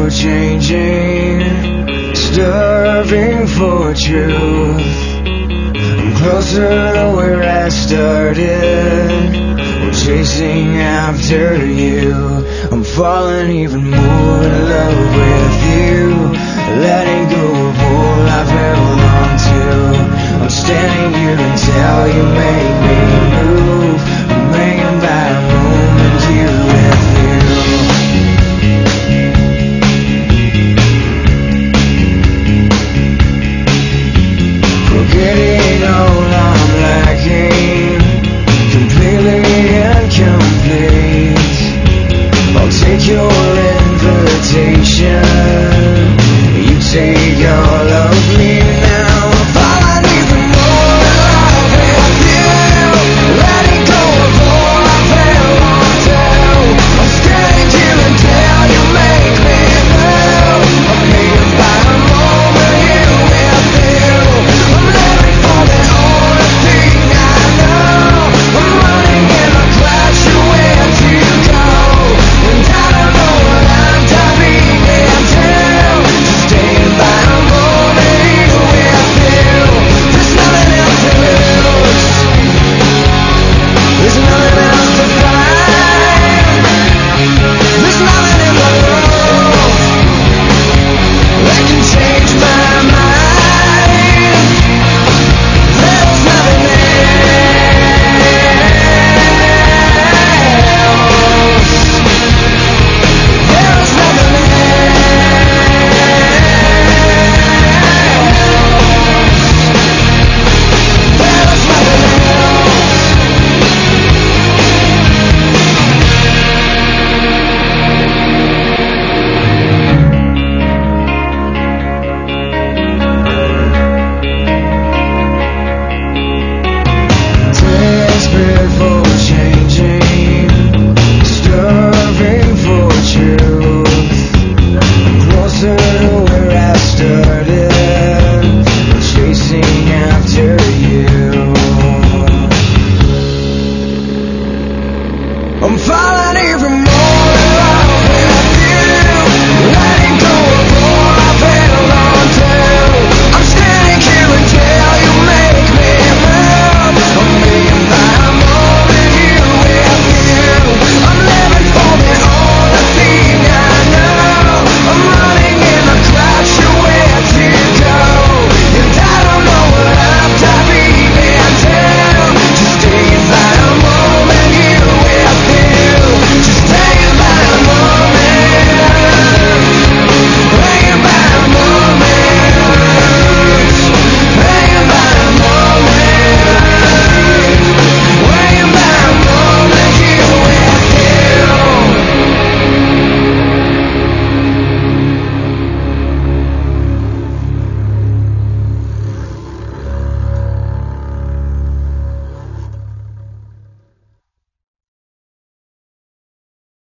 for changing, starving for truth. I'm closer to where I started, I'm chasing after you. I'm falling even more in love with you, letting go of all I've held on to. I'm standing here until you make me move. I'm hanging by a moment here with you. Forgetting